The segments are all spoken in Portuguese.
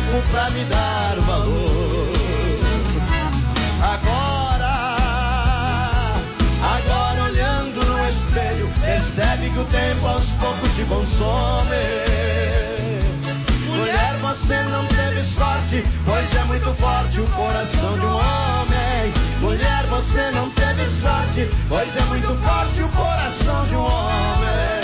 mesmo pra me dar o valor. Agora olhando no espelho, percebe que o tempo aos poucos te consome. Mulher, você não teve sorte, pois é muito forte o coração de um homem. Mulher, você não teve sorte, pois é muito forte o coração de um homem.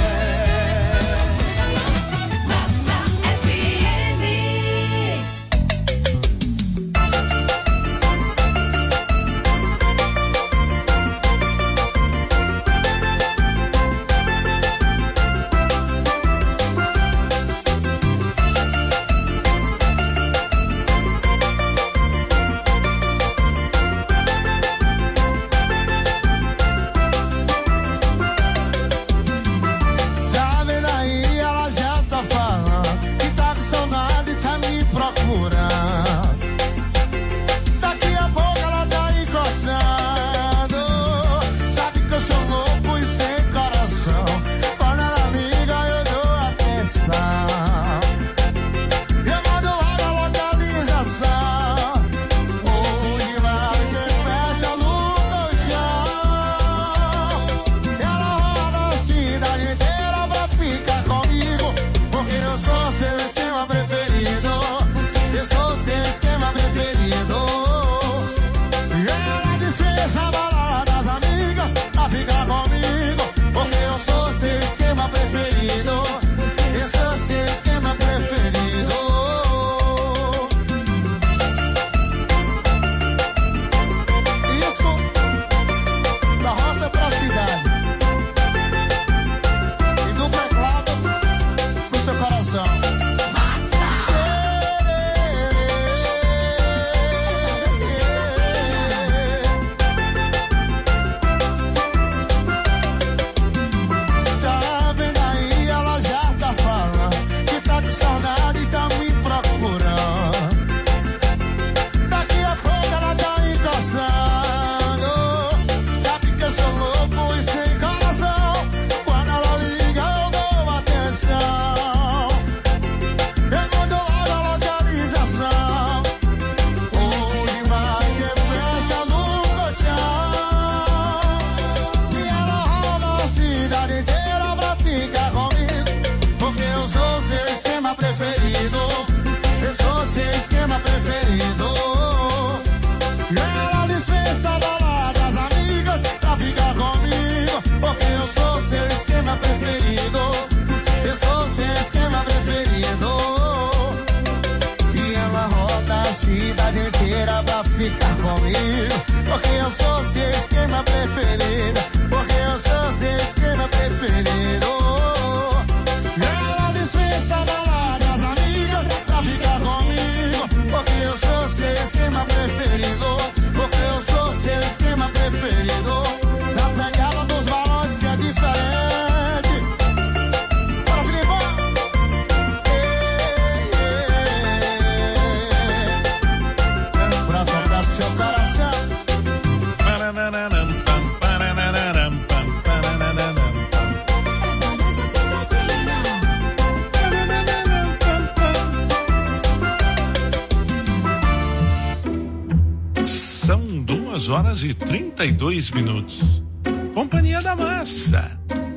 Horas e 32 minutos. Companhia da Massa.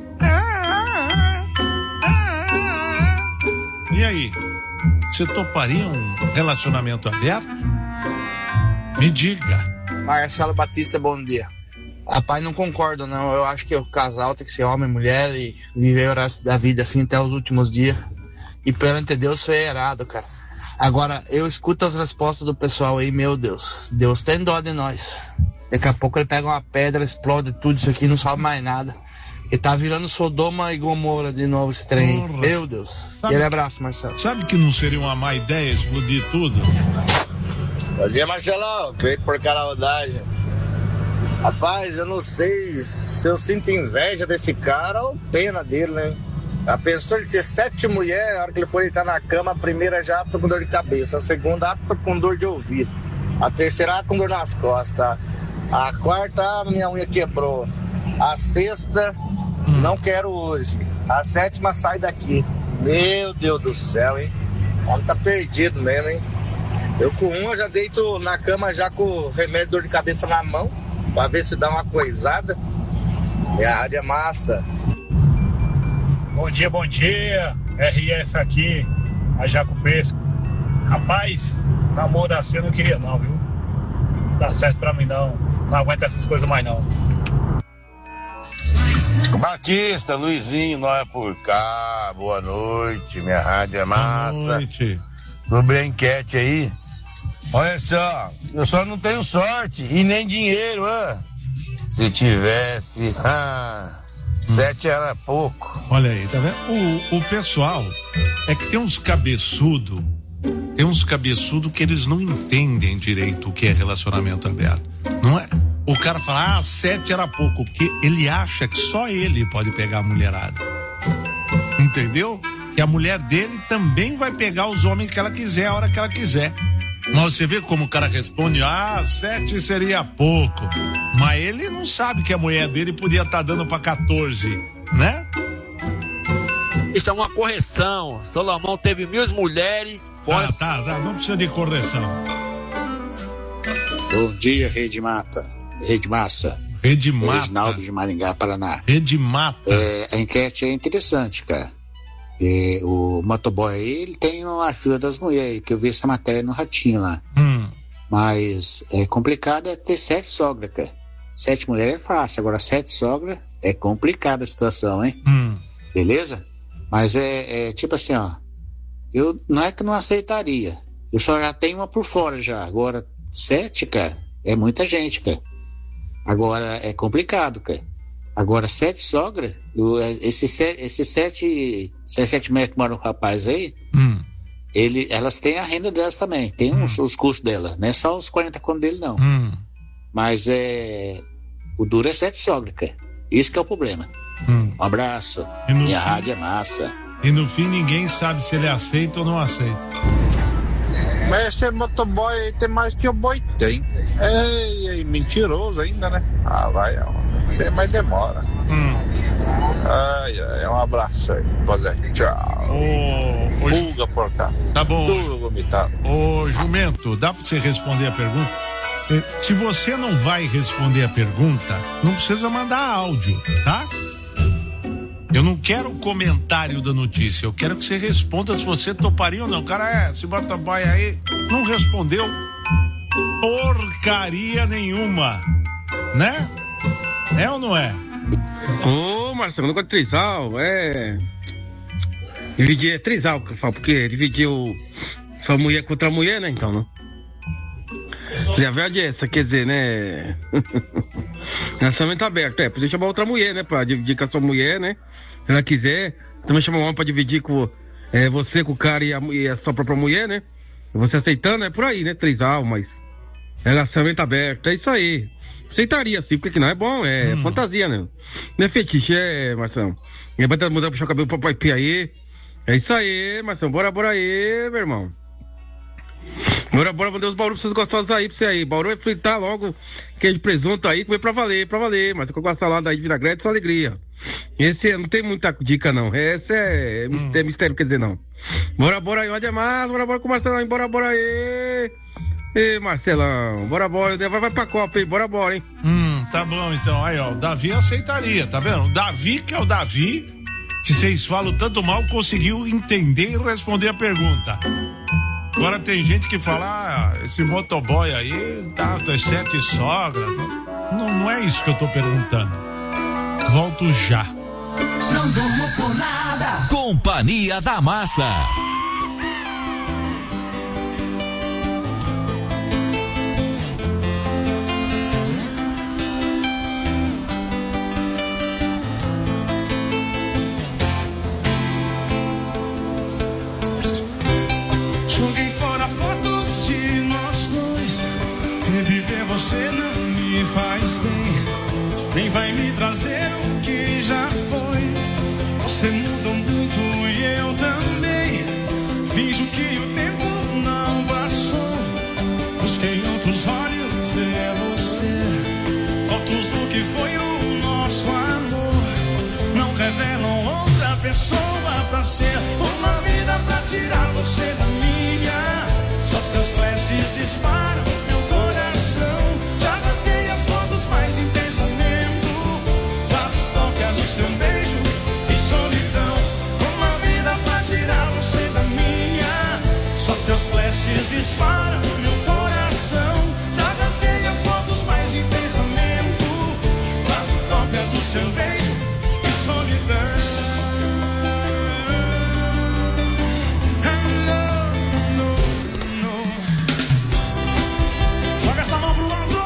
E aí? Você toparia um relacionamento aberto? Me diga. Marcelo Batista, bom dia. Rapaz, não concordo não. Eu acho que o casal tem que ser homem e mulher e viver o resto da vida assim até os últimos dias. E perante Deus foi errado, cara. Agora, eu escuto as respostas do pessoal aí, meu Deus. Deus tem dó de nós. Daqui a pouco ele pega uma pedra, explode tudo isso aqui, não sabe mais nada. Ele tá virando Sodoma e Gomorra de novo esse trem. Porra. Meu Deus. Aquele abraço, Marcelo. Sabe que não seria uma má ideia explodir tudo? Bom dia, Marcelão. Feito por caraudagem. Rapaz, eu não sei se eu sinto inveja desse cara ou pena dele, né? A pessoa ele ter 7 mulheres, a hora que ele for deitar na cama, a primeira já apta com dor de cabeça, a segunda apta com dor de ouvido, a terceira com dor nas costas, a quarta minha unha quebrou, a sexta não quero hoje, a sétima sai daqui. Meu Deus do céu, hein? O homem tá perdido mesmo, hein? Eu com uma já deito na cama já com o remédio de dor de cabeça na mão, pra ver se dá uma coisada. Minha rádio é massa. Bom dia. RF aqui, a Jaco Pesco. Rapaz, namoro assim eu não queria não, viu? Não dá certo pra mim não. Não aguento essas coisas mais não. Batista, Luizinho, nós por cá. Boa noite, minha rádio é massa. Boa noite. Sobre a enquete aí. Olha só, eu só não tenho sorte e nem dinheiro, Se tivesse, 7 era pouco. Olha aí, tá vendo? O pessoal é que tem uns cabeçudo que eles não entendem direito o que é relacionamento aberto, não é? O cara fala, 7 era pouco, porque ele acha que só ele pode pegar a mulherada, entendeu? Que a mulher dele também vai pegar os homens que ela quiser, a hora que ela quiser. Mas você vê como o cara responde, 7 seria pouco. Mas ele não sabe que a mulher dele podia estar dando pra 14, né? Isso é uma correção. Salomão teve 1.000 mulheres. Fora... Tá, não precisa de correção. Bom dia, Rede Massa. Reginaldo de Maringá, Paraná. Rede Mata. A enquete é interessante, cara. O motoboy aí, ele tem uma ajuda das mulheres, que eu vi essa matéria no Ratinho lá. Mas é complicado ter 7 sogras, cara. 7 mulheres é fácil, agora 7 sogras é complicada a situação, hein? Beleza? Mas é tipo assim, eu não é que não aceitaria, eu só já tenho uma por fora já. Agora 7, cara, é muita gente, cara. Agora é complicado, cara. Agora 7 sogras, esses 7 metros que moram o rapaz aí, elas têm a renda delas também, tem os custos dela, não é só os 40 contos dele não. Mas o duro é 7 sogras, cara. Isso que é o problema. Um abraço, minha rádio é massa. E no fim ninguém sabe se ele aceita ou não aceita. Mas esse motoboy aí tem mais que o boi tem. É mentiroso ainda, né? Vai, tem, mas demora. Um abraço aí, Zé. Tchau. Pulga por cá. Tá bom. Tudo vomitado. Ô, Jumento, dá pra você responder a pergunta? Se você não vai responder a pergunta, não precisa mandar áudio, tá? Eu não quero o comentário da notícia, eu quero que você responda se você toparia ou não. O cara esse motoboy aí não respondeu porcaria nenhuma, né? É ou não é? Ô, Marcelo, não gosto de trisal, dividir é trisal que eu falo, porque dividiu sua mulher contra a mulher, né, então, né? A verdade é essa, quer dizer, né? Relacionamento aberto, podia chamar outra mulher, né? Pra dividir com a sua mulher, né? Se ela quiser, também chamar um homem pra dividir com você, com o cara e a sua própria mulher, né? Você aceitando, é por aí, né? Trisal, mas relacionamento aberto, é isso aí. Aceitaria sim, porque que não é bom, é fantasia, né? Não é fetiche, Marcelo. E vai mudar, puxar o cabelo pro papai P aí. É isso aí, Marcelo. Bora aí, meu irmão. Bora mandar os Bauru pra vocês gostosos aí pra você aí. Bauru vai fritar logo queijo de presunto aí, comer pra valer. Mas com a salada aí de vinagrete, só alegria. Esse não tem muita dica não. Esse é mistério, quer dizer não. Bora aí, olha mais, bora com o Marcelão, bora aí. Ei, Marcelão, bora, vai pra Copa, hein, bora, hein. Tá bom então, aí ó, o Davi aceitaria, tá vendo? O Davi, que é o Davi, que vocês falam tanto mal, conseguiu entender e responder a pergunta. Agora tem gente que fala, esse motoboy aí, tá 7 sogras. Não é isso que eu tô perguntando. Volto já. Não durmo por nada. Companhia da Massa. Joguei fora fotos de nós dois. Reviver você não me faz bem, nem vai me trazer o que já foi. Você mudou muito e eu também. Finjo que o tempo não passou. Busquei outros olhos, você. Fotos do que foi o nosso amor não revelam outra pessoa pra ser uma vida pra tirar você da minha. Só seus flashes seus flashes disparam meu coração. Já rasguei as fotos, mas em pensamento guardo cópias do seu beijo e solidão. Joga essa mão pro lado.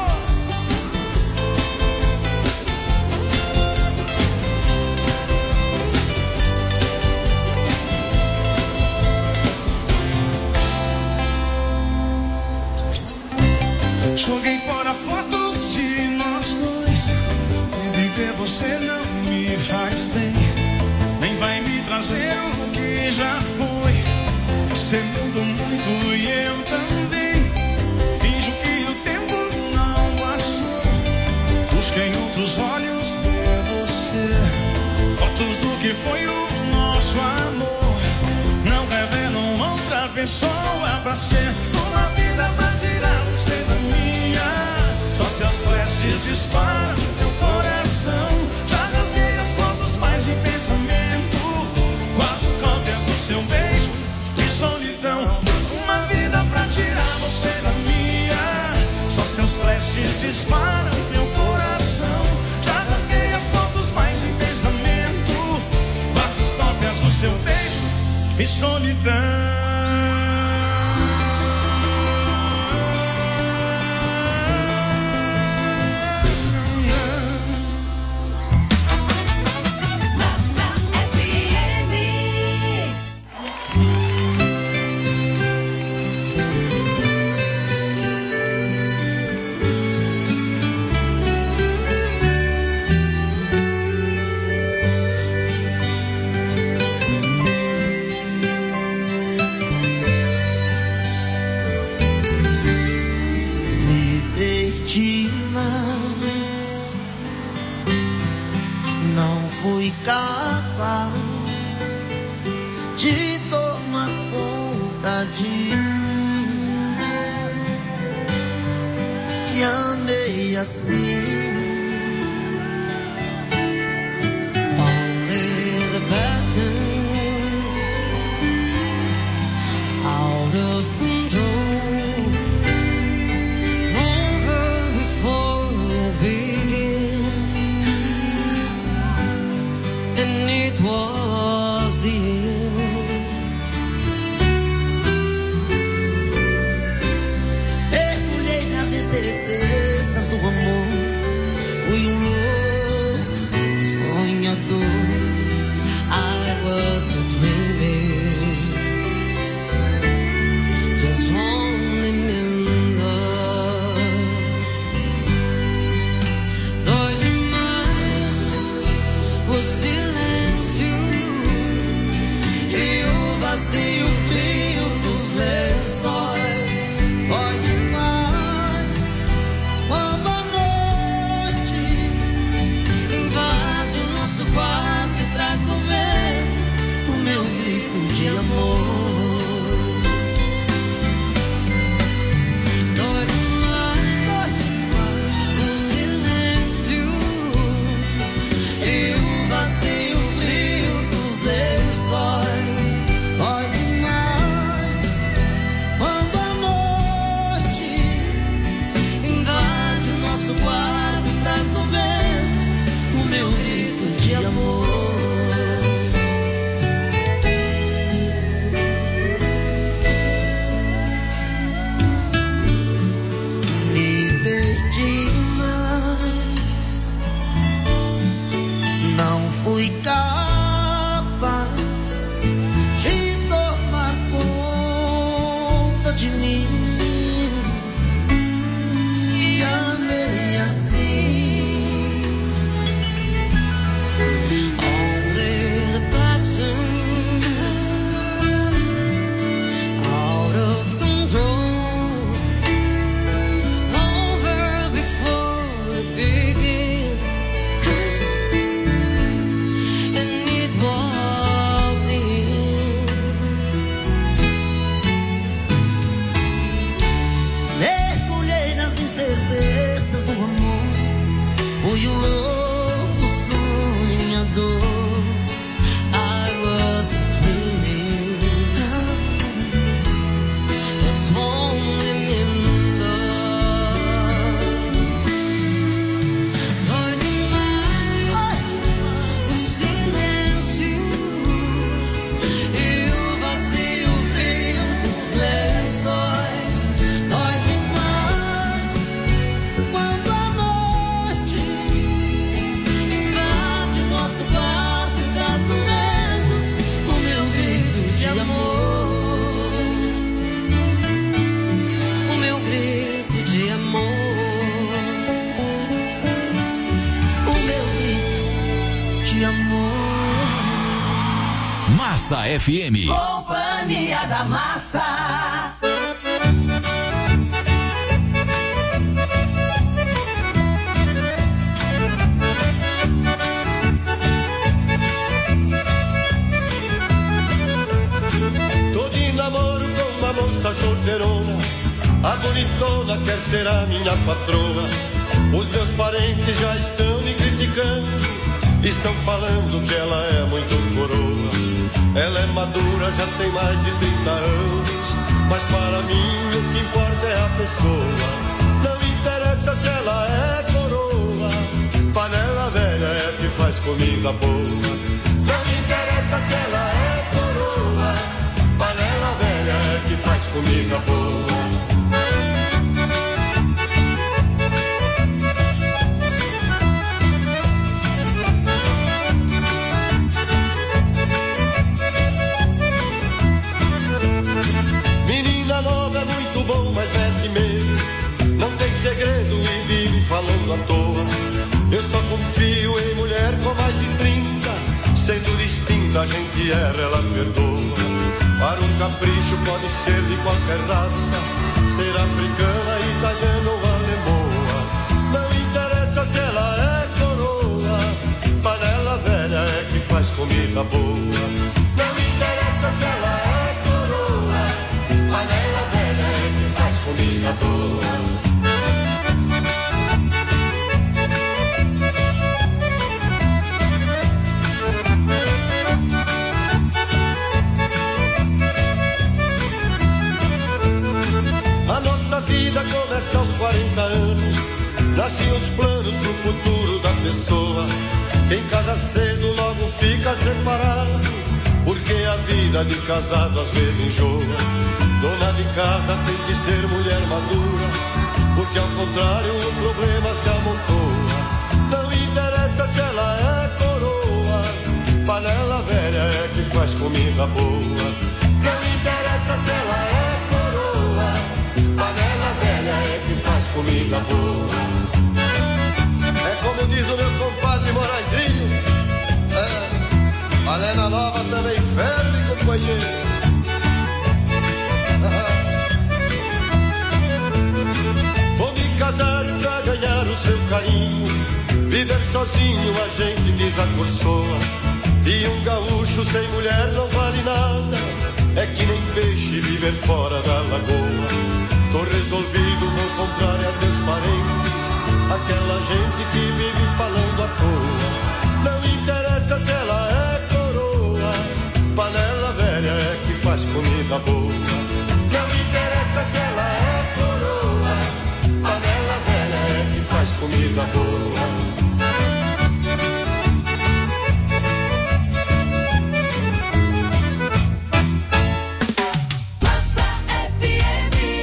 Joguei fora fotos de nós dois. Viver você não me faz bem, nem vai me trazer o que já foi. Você mudou muito e eu também. Finjo que o tempo não passou. Busquei em outros olhos ver você. Fotos do que foi o nosso amor não revelam outra pessoa pra ser. Uma vida pra tirar você da minha. Só seus flashes disparam meu coração. Já rasguei as fotos, mas em pensamento guardo cópias do seu beijo e solidão. Uma vida pra tirar você da minha. Só seus flashes disparam meu coração. Já rasguei as fotos, mas em pensamento guardo cópias do seu beijo e solidão. Fui capaz de tomar conta de mim e amei assim. Only the passion out of control over before it began. And it was the end. Mergulhei nas incertezas do amor. Fui louco sonhador. I was still dreaming. Just one remember. Dói demais o silêncio e o vazio frio dos lençóis. Dói demais quando a noite invade o nosso quarto e traz no vento o meu grito de amor. Dói demais o silêncio e o vazio frio dos lençóis. Dói demais quando a noite Invade o nosso quarto e traz no vento o meu grito de amor. me dei demais. Não fui capaz de tomar conta de mim e amei assim. Only the passion out of control over before it began. And it was the end. Mergulhei nas incertezas do amor. Fui louco sonhador. I was dreaming. Massa FM. Companhia da Massa. Tô de namoro com uma moça solteirona, a bonitona quer ser a minha patroa. Os meus parentes já estão me criticando, estão falando que ela é muito coroa. Ela é madura, já tem mais de 30 anos, mas para mim o que importa é a pessoa. Não interessa se ela é coroa, panela velha é que faz comida boa. Não interessa se ela é coroa, panela velha é que faz comida boa. Bom, mas mete medo, não tem segredo e vive falando à toa. Eu só confio em mulher com mais de 30, sendo distinta a gente erra, ela perdoa. Para um capricho pode ser de qualquer raça, ser africana, italiana ou alemoa. Não interessa se ela é coroa, panela velha é que faz comida boa. Não interessa se ela é coroa, panela velha é que faz comida boa. A nossa vida começa aos 40 anos, nascem os planos pro futuro da pessoa. Quem casa cedo logo fica separado, porque a vida de casado às vezes enjoa. Dona de casa tem que ser mulher madura, porque ao contrário o problema se amontoa. Não interessa se ela é coroa, panela velha é que faz comida boa. Não interessa se ela é coroa, panela velha é que faz comida boa. É como diz o meu compadre Moraizinho, panela nova também ferve, companheiro. Vou me casar pra ganhar o seu carinho, viver sozinho a gente desacursoa. E um gaúcho sem mulher não vale nada, é que nem peixe viver fora da lagoa. Tô resolvido, vou contrário a meus parentes, aquela gente que vive falando à toa. Não interessa se ela é coroa, panela velha é que faz comida boa. Não interessa se ela é coroa, panela velha é que faz comida boa. Massa FM.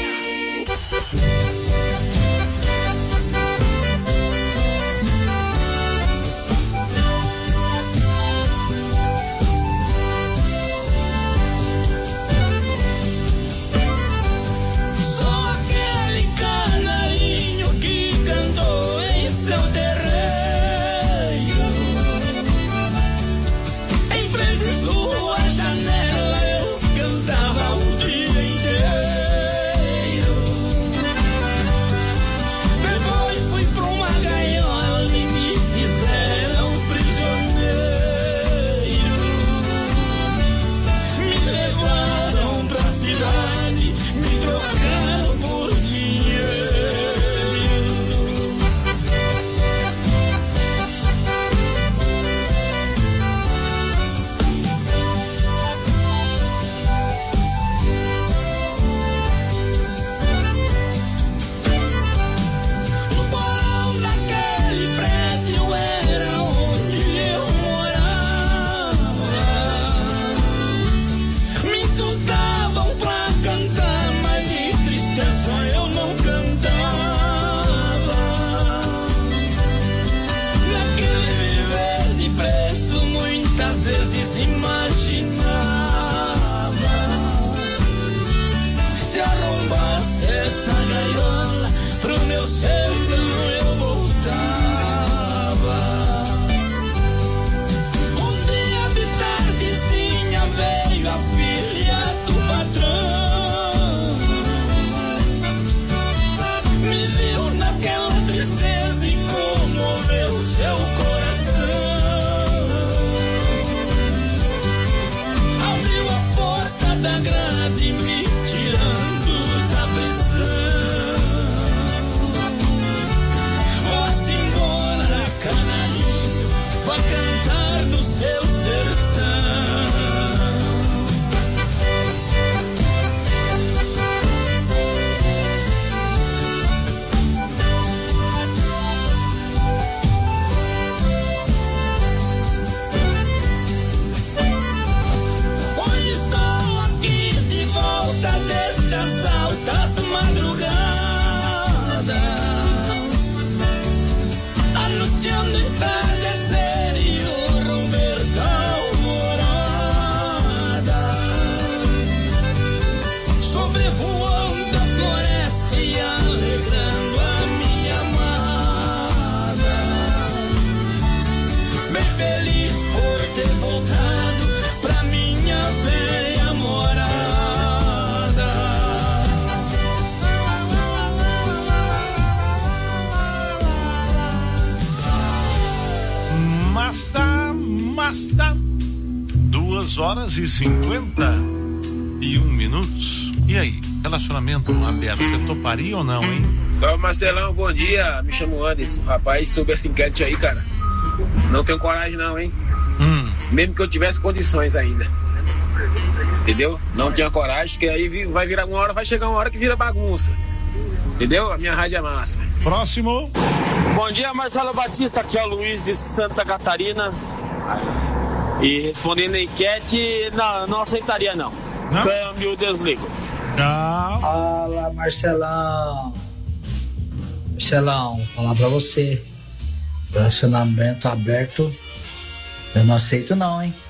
6:51. E aí, relacionamento aberto, você toparia ou não, hein? Salve, Marcelão, bom dia. Me chamo Anderson. Rapaz, sobre essa enquete aí, cara, não tenho coragem não, hein? Mesmo que eu tivesse condições ainda. Entendeu? Não tinha coragem, porque aí vai virar uma hora, vai chegar uma hora que vira bagunça. Entendeu? A minha rádio é massa. Próximo. Bom dia, Marcelo Batista, aqui é o Luiz de Santa Catarina. E respondendo a enquete, não aceitaria não. Câmbio, desligo. Tchau. Fala, Marcelão. Marcelão, vou falar pra você. Relacionamento aberto, eu não aceito não, hein?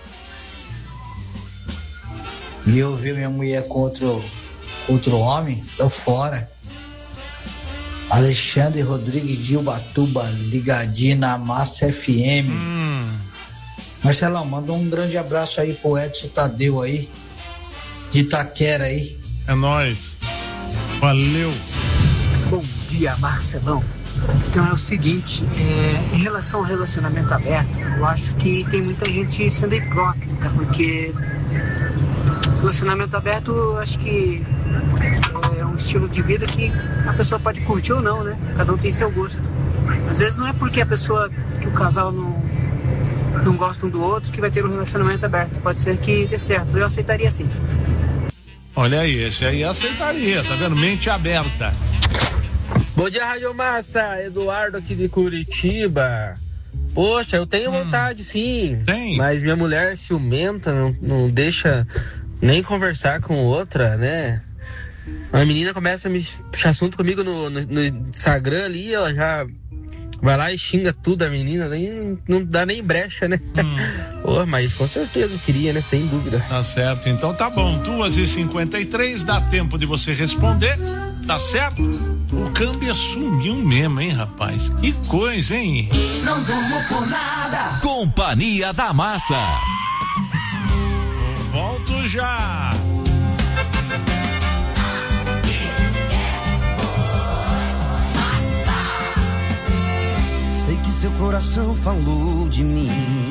E eu vi minha mulher com outro homem, tô fora. Alexandre Rodrigues de Ubatuba, ligadinho na Massa FM. Marcelão, manda um grande abraço aí pro Edson Tadeu aí, de Itaquera aí. É nóis. Valeu. Bom dia, Marcelão. Então é o seguinte, em relação ao relacionamento aberto, eu acho que tem muita gente sendo hipócrita, porque relacionamento aberto, eu acho que é um estilo de vida que a pessoa pode curtir ou não, né? Cada um tem seu gosto. Às vezes não é porque a pessoa, que o casal não gosta um do outro que vai ter um relacionamento aberto. Pode ser que dê certo. Eu aceitaria sim. Olha aí, esse aí aceitaria, tá vendo? Mente aberta. Bom dia, Rádio Massa, Eduardo aqui de Curitiba. Poxa, eu tenho vontade sim. Tem. Mas minha mulher ciumenta, não deixa nem conversar com outra, né? A menina começa a me puxar assunto comigo no Instagram ali, ela já vai lá e xinga tudo a menina, nem, não dá nem brecha, né? Pô, mas com certeza eu queria, né? Sem dúvida. Tá certo, então tá bom. 2:53, dá tempo de você responder, tá certo? O câmbio sumiu mesmo, hein, rapaz? Que coisa, hein? Não durmo por nada. Companhia da Massa. Eu volto já. Sei que seu coração falou de mim.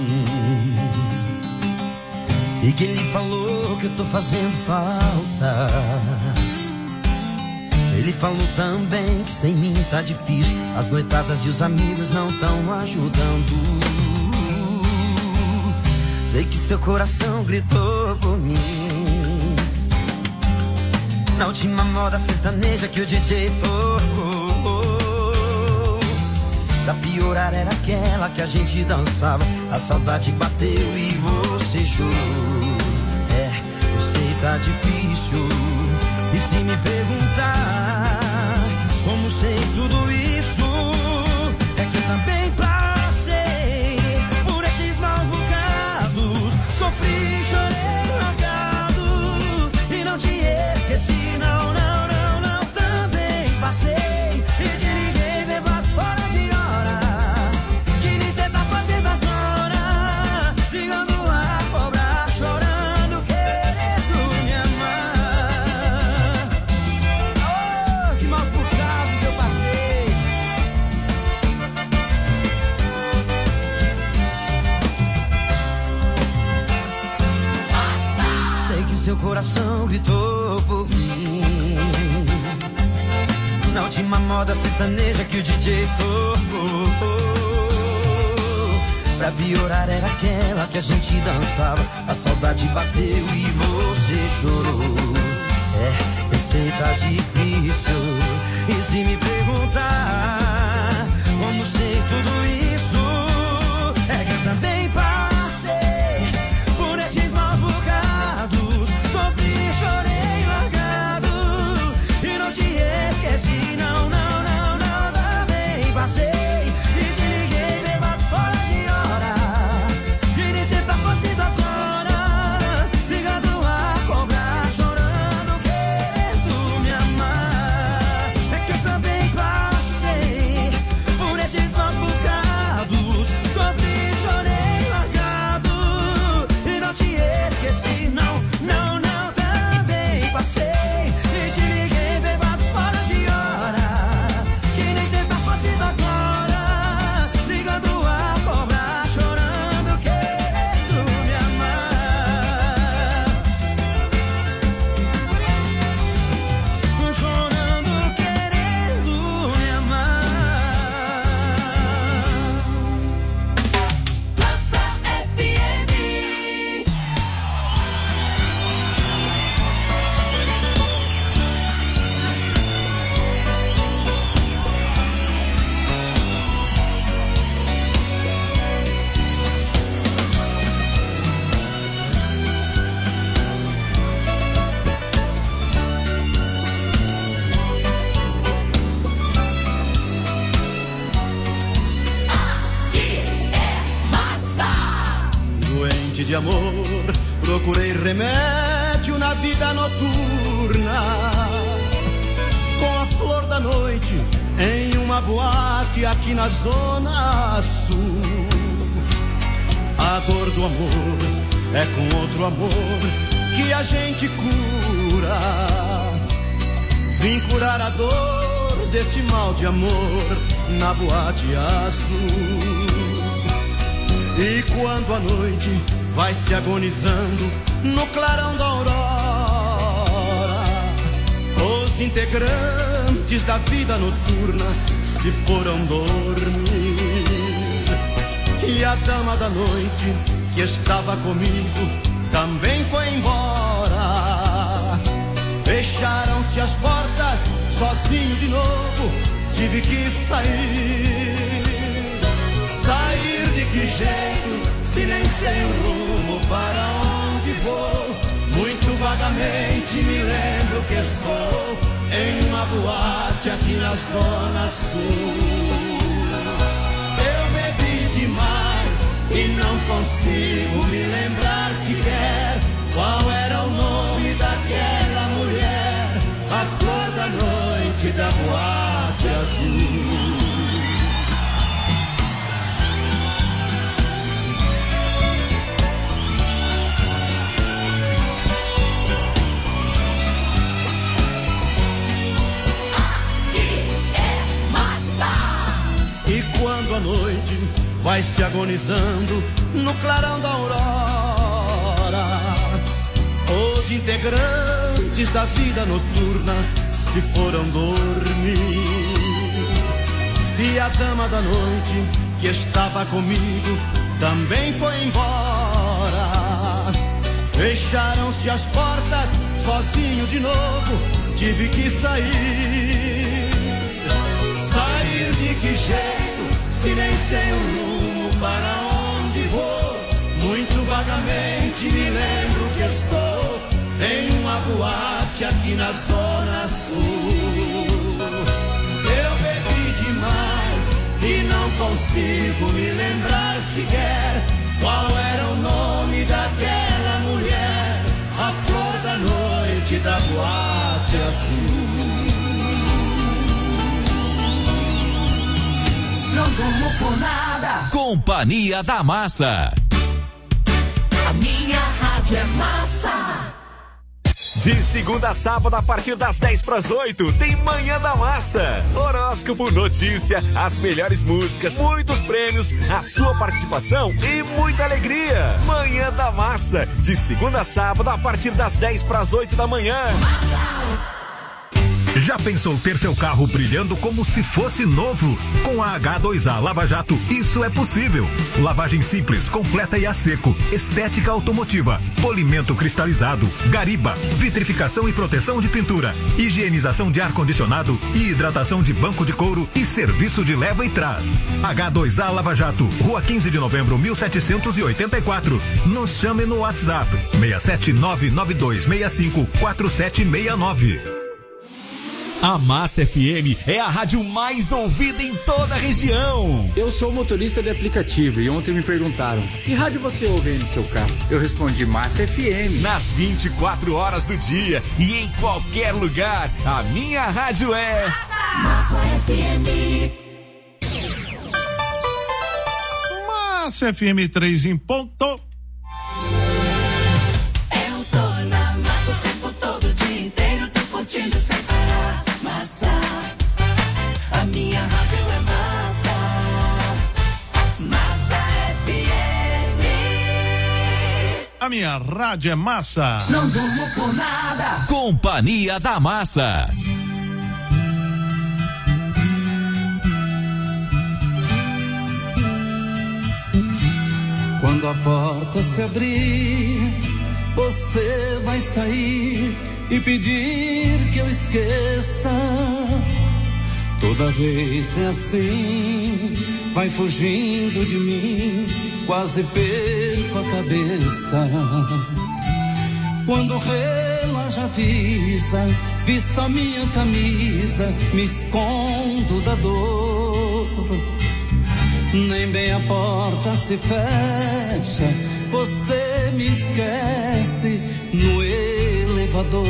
Sei que ele falou que eu tô fazendo falta. Ele falou também que sem mim tá difícil. As noitadas e os amigos não tão ajudando. Sei que seu coração gritou por mim. Na última moda sertaneja que o DJ tocou. Pra piorar era aquela que a gente dançava. A saudade bateu e você chorou. Eu sei tá difícil. E se me perguntar como sei tudo isso, é que eu também passei por esses maus bocados. Sofri, chorei, largado e não te esqueci, não, não, não, não. Também passei e te liguei, bebado fora de hora. Que nem cê tá fazendo agora, ligando a cobrar, chorando, querendo me amar. Oh, que maus bocados eu passei. Sei que seu coração gritou por mim. Na última moda sertaneja que o DJ tocou. Pra piorar era aquela que a gente dançava. A saudade bateu e você chorou. Eu sei tá difícil. E se me perguntar como sei tudo isso, é que eu também passei por esses maus bocados. Sofri, chorei, largado e não te esqueci, não, não, não, não. Também passei e te liguei, bebado fora de hora. E nem cê tá fazendo agora, ligado a cobrar, chorando, querendo me amar. É que eu também passei de amor, procurei remédio na vida noturna. Com a flor da noite em uma boate aqui na Zona Sul. A dor do amor é com outro amor que a gente cura. Vim curar a dor deste mal de amor na boate azul. E quando a noite vai se agonizando no clarão da aurora, os integrantes da vida noturna se foram dormir. E a dama da noite que estava comigo também foi embora. Fecharam-se as portas, sozinho de novo tive que sair. Sair de que jeito, se nem sei o rumo para onde vou. Muito vagamente me lembro que estou em uma boate aqui na Zona Sul. Eu bebi demais e não consigo me lembrar sequer qual era o nome daquela mulher, a flor da noite da boate azul. E quando a noite vai se agonizando no clarão da aurora, os integrantes da vida noturna se foram dormir. E a dama da noite que estava comigo também foi embora. Fecharam-se as portas, sozinho de novo tive que sair. Sair de que jeito, se nem sei o rumo para onde vou. Muito vagamente me lembro que estou em uma boate aqui na Zona Sul. Eu bebi demais e não consigo me lembrar sequer qual era o nome daquela mulher, a flor da noite da boate azul. Não durmo por nada. Companhia da Massa. A minha rádio é massa. De segunda a sábado, a partir das 7:50, tem Manhã da Massa. Horóscopo, notícia, as melhores músicas, muitos prêmios, a sua participação e muita alegria. Manhã da Massa, de segunda a sábado, a partir das 7:50 da manhã. Já pensou ter seu carro brilhando como se fosse novo? Com a H2A Lava Jato, isso é possível. Lavagem simples, completa e a seco, estética automotiva, polimento cristalizado, gariba, vitrificação e proteção de pintura, higienização de ar-condicionado e hidratação de banco de couro e serviço de leva e trás. H2A Lava Jato, Rua 15 de Novembro, 1784. Nos chame no WhatsApp 67992654769. A Massa FM é a rádio mais ouvida em toda a região. Eu sou motorista de aplicativo e ontem me perguntaram: que rádio você ouve aí no seu carro? Eu respondi: Massa FM. Nas 24 horas do dia e em qualquer lugar, a minha rádio é Massa FM. Massa FM 3 em ponto. Eu tô na massa o tempo todo, o dia inteiro, tô curtindo sem parar. Massa, a minha rádio é massa. Massa FM. A minha rádio é massa. Não durmo por nada. Companhia da Massa. Quando a porta se abrir, você vai sair e pedir que eu esqueça. Toda vez é assim, vai fugindo de mim, quase perco a cabeça. Quando o relógio avisa, visto a minha camisa, me escondo da dor. Nem bem a porta se fecha, você me esquece no elevador.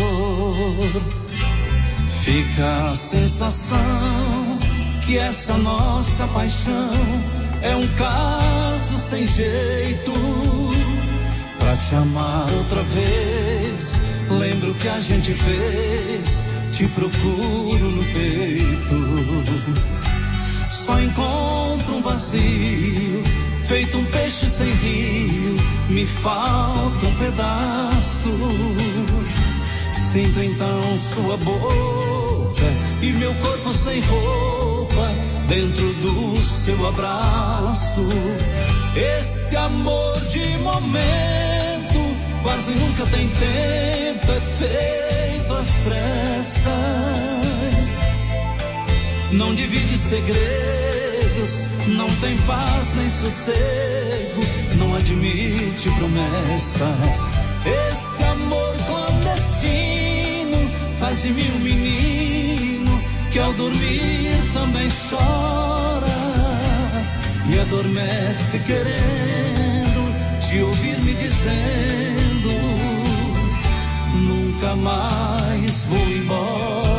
Fica a sensação que essa nossa paixão é um caso sem jeito. Pra te amar outra vez, lembro que a gente fez, te procuro no peito. Só encontro um vazio, feito um peixe sem rio, me falta um pedaço. Sinto então sua boca e meu corpo sem roupa dentro do seu abraço. Esse amor de momento quase nunca tem tempo, é feito às pressas. Não divide segredos, não tem paz nem sossego, não admite promessas. Esse amor clandestino faz de mim um menino que ao dormir também chora e adormece querendo te ouvir me dizendo: nunca mais vou embora.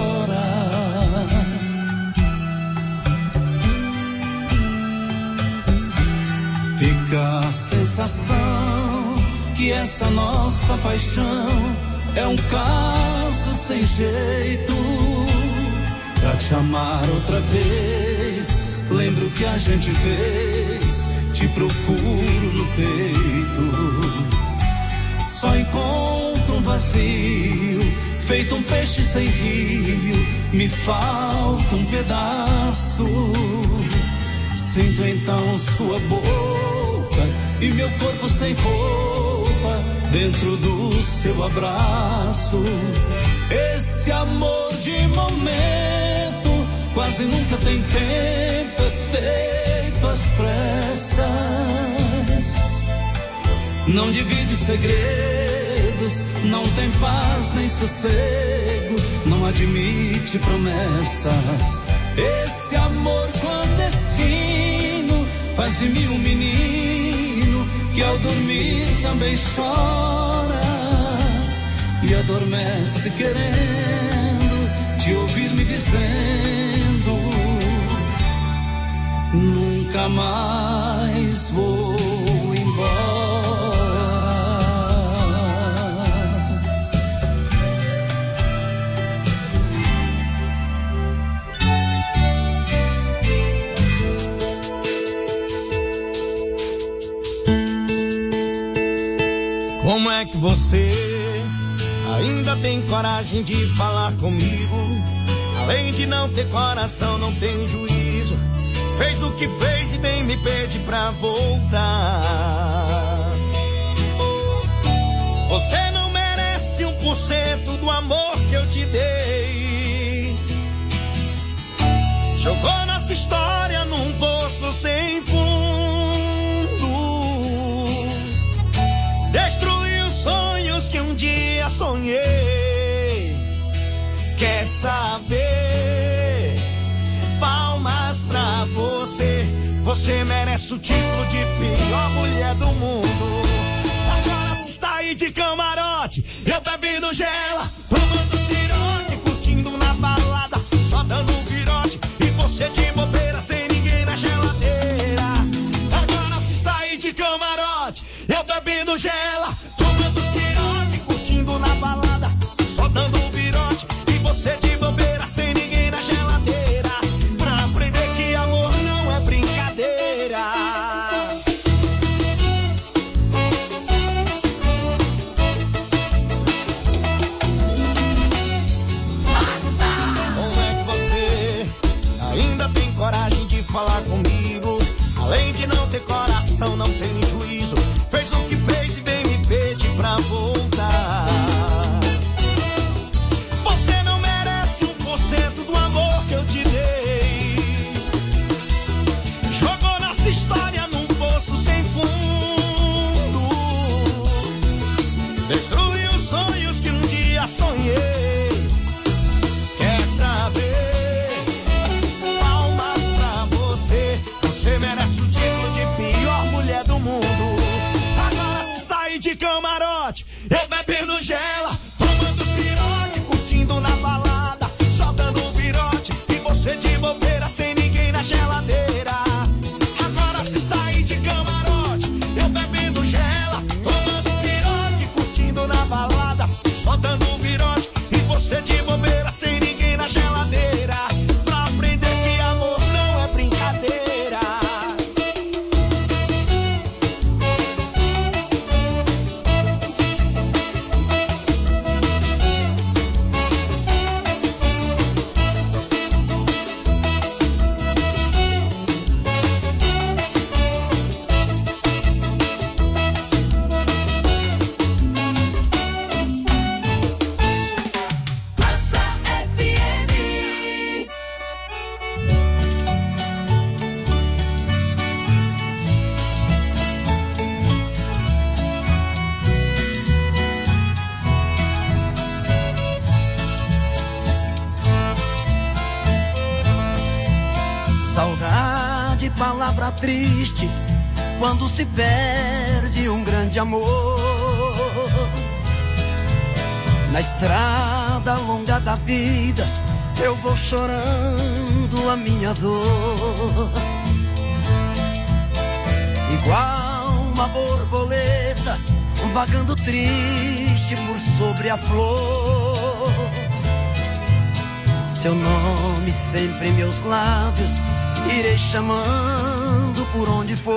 Fica a sensação que essa nossa paixão é um caso sem jeito. Pra te amar outra vez, lembro que a gente fez, te procuro no peito. Só encontro um vazio, feito um peixe sem rio, me falta um pedaço. Sinto então sua boca e meu corpo sem roupa dentro do seu abraço. Esse amor de momento quase nunca tem tempo, é feito às pressas. Não divide segredos, não tem paz nem sossego, não admite promessas. Esse amor clandestino faz de mim um menino que ao dormir também chora e adormece querendo te ouvir me dizendo: nunca mais vou embora. Como é que você ainda tem coragem de falar comigo? Além de não ter coração, não tem juízo. Fez o que fez e vem me pede pra voltar. Você não merece 1% do amor que eu te dei. Jogou nossa história num poço sem fundo. Destruiu sonhos que um dia sonhei. Quer saber? Palmas pra você. Você merece o título de pior mulher do mundo. Agora você está aí de camarote, eu bebendo gela, tomando cirote, curtindo na balada, só dando um virote, e você de bobeira sem ninguém na geladeira. Agora você está aí de camarote, eu bebendo gela, tomando cirote, curtindo na balada, só dando um virote, e você de bobeira sem ninguém na geladeira. Pra aprender que amor não é brincadeira. Como é que você ainda tem coragem de falar comigo? Além de não ter coração, não tem juízo. Fez o que fez e vem me pedir pra voltar. Você não merece 1% do amor que eu te dei. Jogou nossa história num poço sem fundo. Destruiu os sonhos que um dia sonhei. Quer saber? Palmas pra você. Você merece o título de pior mulher do mundo. Saudade, palavra triste, quando se perde um grande amor. Na estrada longa da vida, eu vou chorando a minha dor. Igual uma borboleta, vagando triste por sobre a flor. Seu nome sempre em meus lábios, irei chamando por onde for.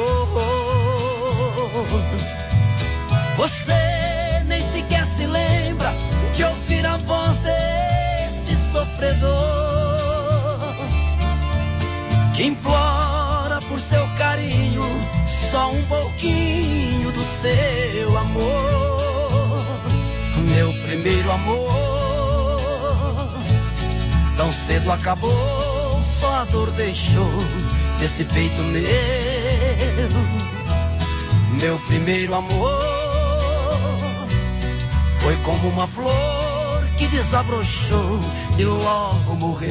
Você nem sequer se lembra de ouvir a voz desse sofredor que implora por seu carinho só um pouquinho do seu amor. Meu primeiro amor tão cedo acabou, só a dor deixou desse peito meu. Meu primeiro amor foi como uma flor que desabrochou e logo morreu.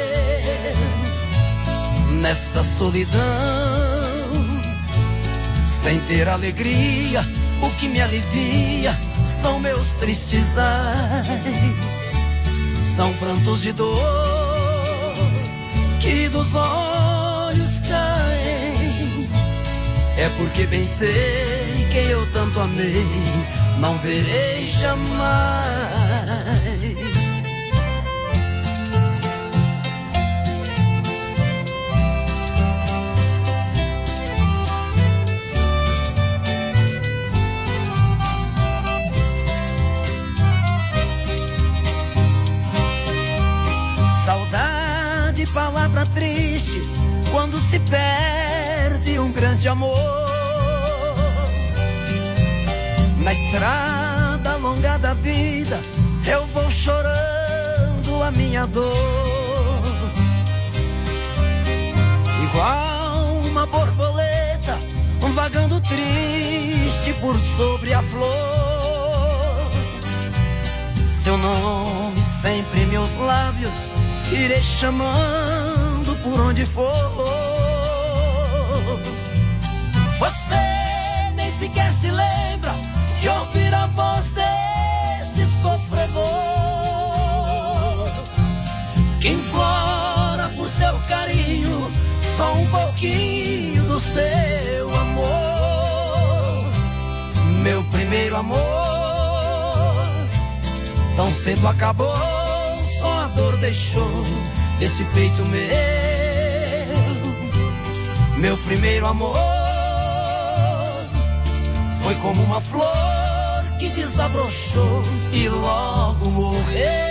Nesta solidão, sem ter alegria, o que me alivia são meus tristes ais. São prantos de dor que dos olhos caem. É porque bem sei quem eu tanto amei não verei jamais. Saudade, palavra triste, quando se perde um grande amor. Na estrada longa da vida, eu vou chorando a minha dor. Igual uma borboleta, vagando triste por sobre a flor. Seu nome sempre em meus lábios, irei chamando por onde for. Você nem sequer se lembra de ouvir a voz desse sofredor que implora por seu carinho só um pouquinho do seu amor. Meu primeiro amor tão cedo acabou, só a dor deixou desse peito meu. Meu primeiro amor foi como uma flor que desabrochou e logo morreu.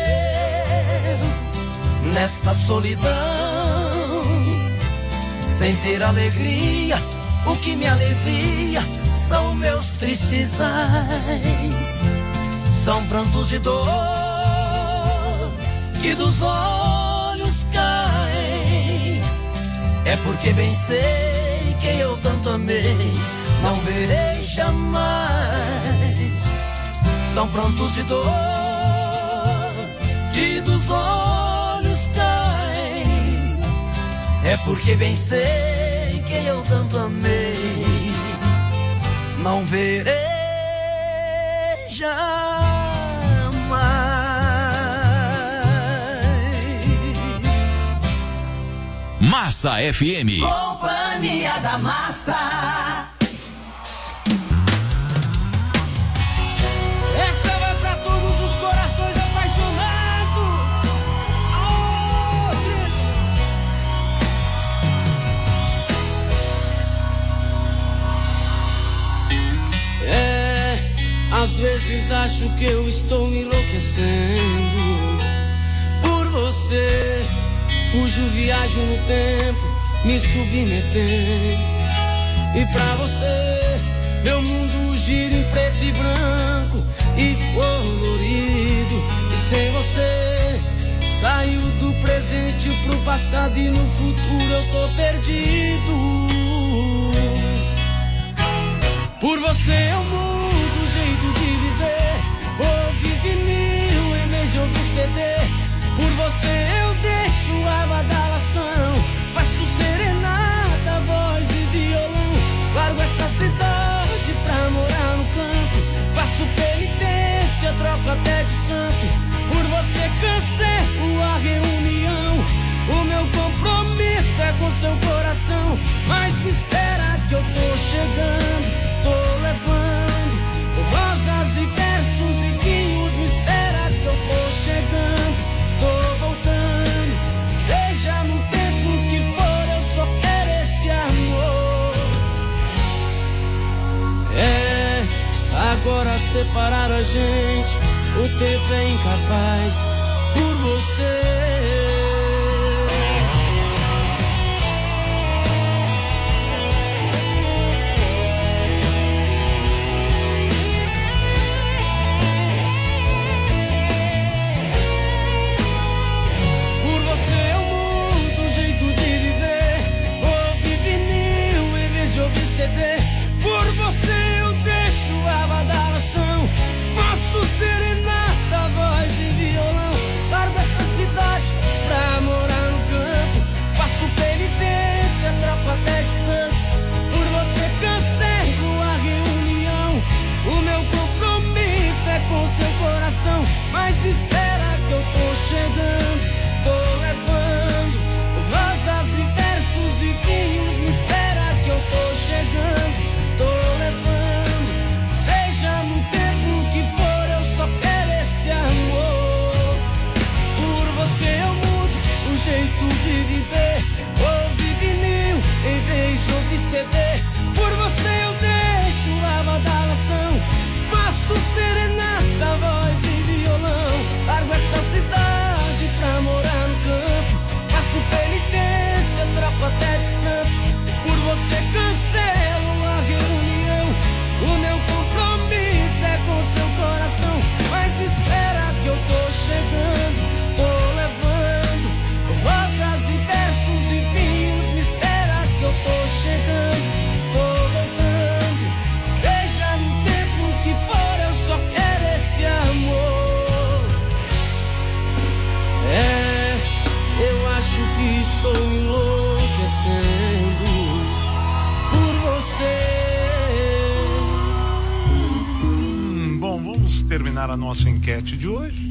Nesta solidão, sem ter alegria, o que me alivia são meus tristes ais. São prantos de dor que dos olhos caem. É porque bem sei quem eu tanto amei não verei jamais. São prantos de dor que dos olhos caem. É porque bem sei quem eu tanto amei não verei jamais. Massa FM. Companhia da Massa. Essa vai pra todos os corações apaixonados. Às vezes acho que eu estou me enlouquecendo por você. Fujo, viajo no tempo, me submetendo. E pra você, meu mundo gira em preto e branco e colorido. E sem você, saio do presente pro passado e no futuro eu tô perdido. Por você eu mudo o jeito de viver, ouvi vinil em vez de ouvir CD. Por você eu deixo a badalação, faço sereno chegando, tô levando rosas e versos e vinhos. Me espera que eu tô chegando, tô voltando. Seja no tempo que for, eu só quero esse amor. Agora separaram a gente, o tempo é incapaz por você. Por você eu mudo um jeito de viver, ouvi vinil em vez de ouvir CD. Por você eu deixo a badalação, faço serenata, voz e violão. Largo essa cidade pra morar no campo, faço penitência, troco até de santo. Por você cancelo a reunião, o meu compromisso é com seu coração. Mas me espera que eu tô chegando, tô levando rosas e versos e vinhos. Me espera que eu tô chegando, tô levando. Seja no tempo que for, eu só quero esse amor. Por você eu mudo o jeito de viver, ouvi vinil em vez de ouvir CD. Por você eu deixo a badalação, faço serenata, voz e violão. Largo essa cidade pra morar no campo, faço penitência, troco até de santo. Por você cancelo a reunião, o meu compromisso é com seu coração. Mas me espera que eu tô chegando, tô levando rosas e versos e vinhos. Me espera que eu tô chegando, tô voltando. Seja no tempo que for, eu só quero esse amor. Eu acho que estou enlouquecendo por você. Bom, vamos terminar a nossa enquete de hoje.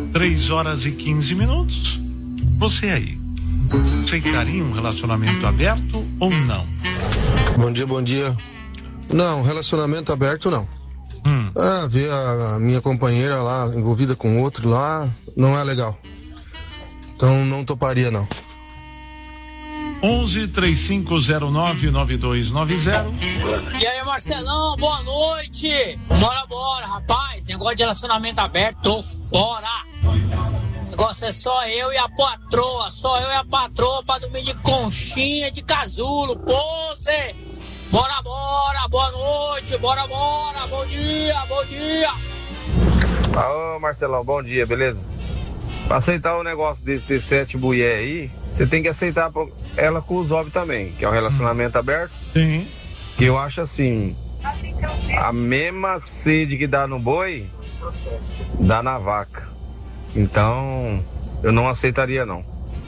3h15. Você aí, aceitaria um relacionamento aberto ou não? Bom dia. Não, relacionamento aberto não. Ver a minha companheira lá envolvida com outro lá não é legal. Então não toparia não. 11-3509-9290. E aí, Marcelão, boa noite. Bora, rapaz. Negócio de relacionamento aberto, tô fora. O negócio é só eu e a patroa pra dormir de conchinha, de casulo, pose. Bora, boa noite, bora, bom dia. Ô, Marcelão, bom dia, beleza? Pra aceitar o negócio desse 7 mulher aí, você tem que aceitar ela com os homens também, que é um relacionamento aberto. Sim. Que eu acho assim, a mesma sede que dá no boi, dá na vaca. Então, eu não aceitaria não.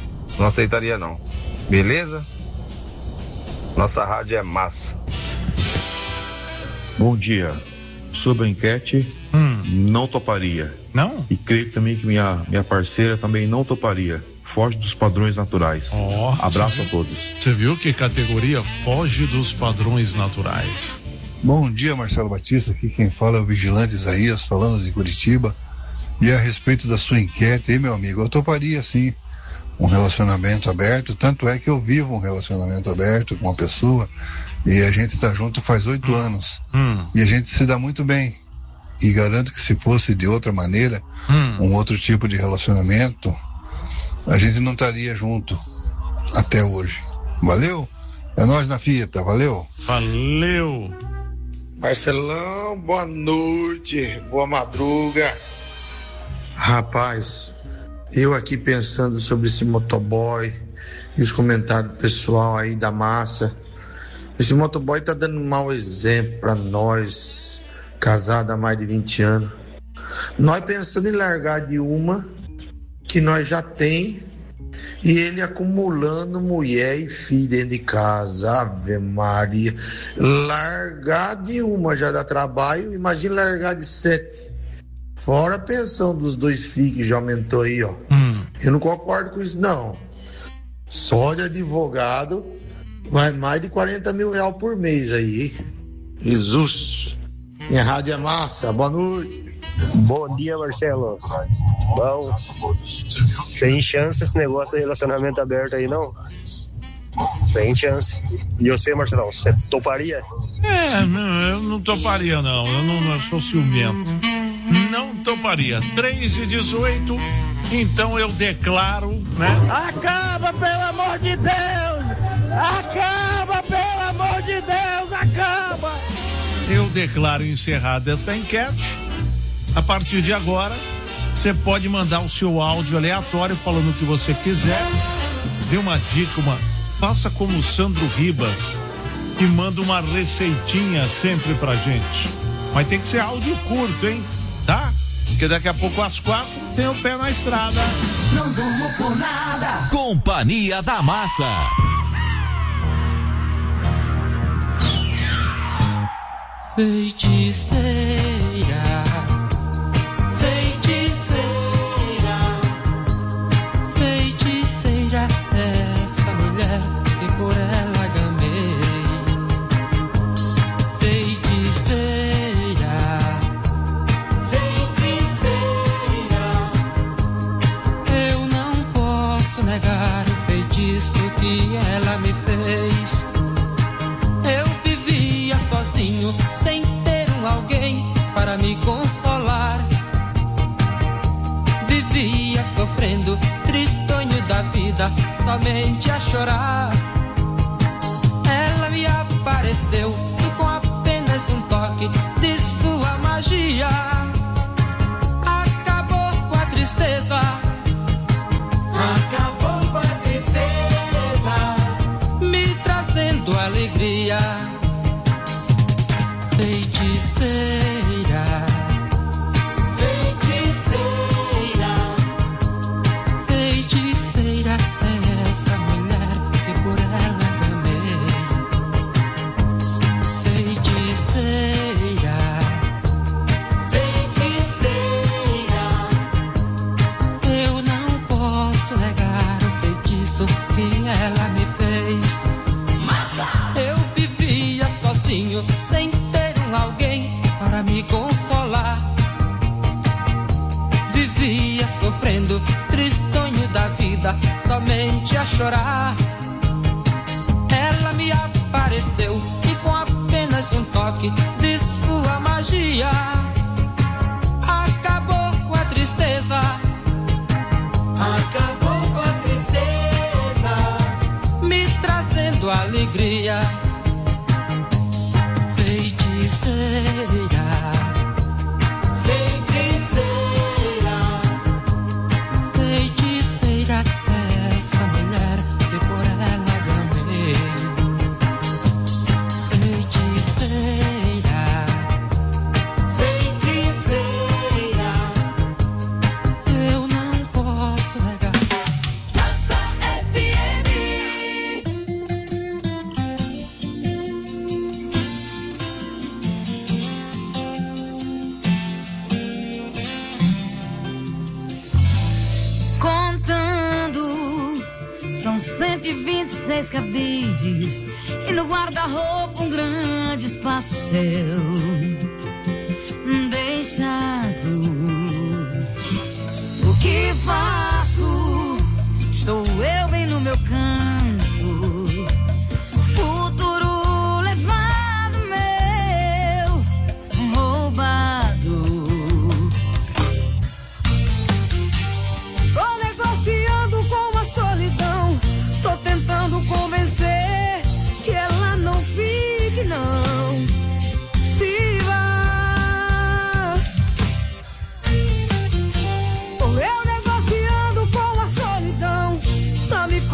Beleza? Nossa rádio é massa. Bom dia. Sobre a enquete, não toparia. Não? E creio também que minha parceira também não toparia. Foge dos padrões naturais. Abraço a todos. Você viu que categoria foge dos padrões naturais? Bom dia, Marcelo Batista. Aqui quem fala é o Vigilante Isaías, falando de Curitiba. E a respeito da sua enquete, meu amigo, eu toparia sim um relacionamento aberto. Tanto é que eu vivo um relacionamento aberto com uma pessoa e a gente tá junto faz 8 anos. E a gente se dá muito bem. E garanto que se fosse de outra maneira, um outro tipo de relacionamento, a gente não estaria junto até hoje. Valeu? É nós na fita, valeu? Valeu! Marcelão, boa noite, boa madruga. Rapaz, eu aqui pensando sobre esse motoboy e os comentários do pessoal aí da massa. Esse motoboy tá dando um mau exemplo pra nós, casados há mais de 20 anos. Nós pensando em largar de uma que nós já tem e ele acumulando mulher e filho dentro de casa. Ave Maria. Largar de uma já dá trabalho, imagina largar de 7. Fora a pensão dos 2 filhos que já aumentou aí, ó. Eu não concordo com isso, não. Só de advogado vai mais de 40 mil reais por mês aí. Jesus. Minha rádio é massa. Boa noite. Bom dia, Marcelo. Bom, sem chance esse negócio de relacionamento aberto aí, não? Sem chance. E você, Marcelão, você toparia? Não, eu não toparia, não. Eu sou ciumento. Não toparia. 3:18, então eu declaro, né? Acaba, pelo amor de Deus! Acaba, pelo amor de Deus! Acaba! Eu declaro encerrada esta enquete. A partir de agora, você pode mandar o seu áudio aleatório falando o que você quiser. Dê uma dica, faça como o Sandro Ribas, que manda uma receitinha sempre pra gente. Mas tem que ser áudio curto, hein? Tá? Porque daqui a pouco às 4 tem o pé na estrada. Não durmo por nada. Companhia da Massa. Feiticeira, feiticeira, feiticeira, essa mulher que por ela gamei. Feiticeira, feiticeira, eu não posso negar o feitiço que ela me fez. Eu vivia sozinho, sem ter alguém para me consolar. Vivia sofrendo, tristonho da vida, somente a chorar. Ela me apareceu e com apenas um toque de sua magia acabou com a tristeza. Acabou com a tristeza, me trazendo alegria. Feiticeira, feiticeira, feiticeira, é essa mulher que por ela gamei. Feiticeira, feiticeira, eu não posso negar o feitiço que ela me fez. Eu vivia sozinho, sem alguém para me consolar. Vivia sofrendo, tristonho da vida, somente a chorar. Ela me apareceu e com apenas um toque de sua magia acabou com a tristeza. Acabou com a tristeza, me trazendo alegria. Feiticeira, feiticeira, feiticeira, essa mulher que por ela gamei. Feiticeira, feiticeira, eu não posso negar. Massa FM. São 126 cabides e no guarda-roupa um grande espaço seu deixado. O que faço? Estou eu bem no meu canto, futuro levado meu, roubado. Tô negociando com a solidão, tô tentando convencer que ela não fique, não se vá. Tô eu negociando com a solidão, só me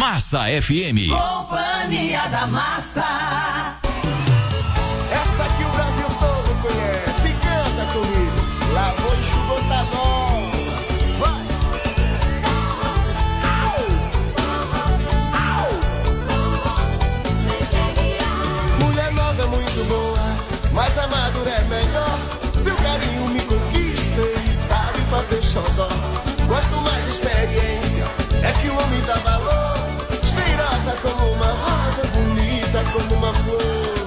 Massa FM. Companhia da Massa. Essa que o Brasil todo conhece. Canta comigo. Lavou, enxugou, tá nova. Vai. Mulher nova é muito boa, mas a madura é melhor. Seu carinho me conquista e sabe fazer xodó. Quanto mais experiência é que o homem dá valor. Cheirosa como uma rosa, bonita como uma flor.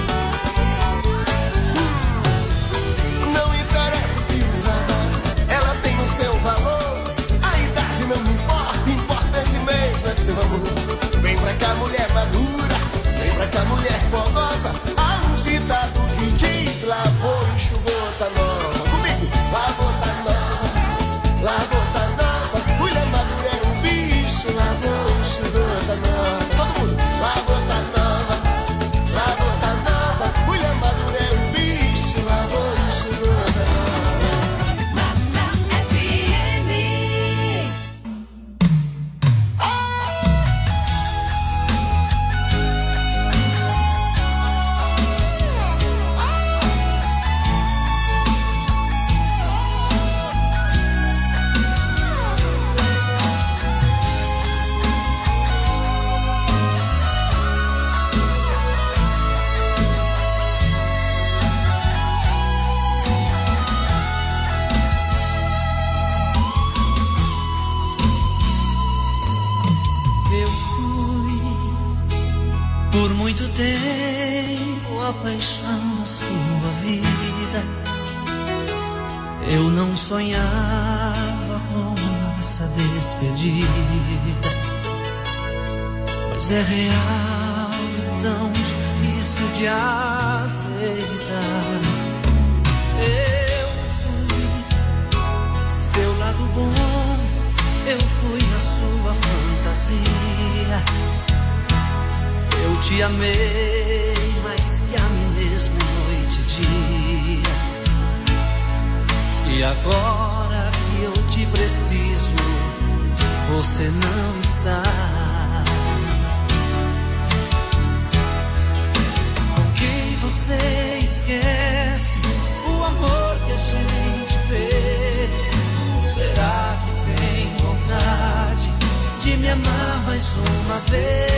Não interessa se usada, ela tem o seu valor. A idade não me importa, importante mesmo é seu amor. Vem pra cá, mulher madura, vem pra cá, mulher fogosa. Há um ditado que diz: lavou, enxugou, tá nova. Comigo, lavou, tá nova, lavou, tá nova. Mulher madura é um bicho, lavou, enxugou, tá nova. Todo mundo, lavou, tá nova, lavou, tá nova. Mulher madura é um bicho, lavou, enxugou, tá nova. Massa FM. Eu fui por muito tempo a paixão da sua vida. Eu não sonhava com a nossa despedida, mas é real e tão difícil de aceitar. Eu fui seu lado bom, eu fui a sua fantasia. Eu te amei mais que a mim mesmo, noite e dia. E agora que eu te preciso, você não está. Com quem você esquece o amor que a gente fez? Será que tem vontade de me amar mais uma vez?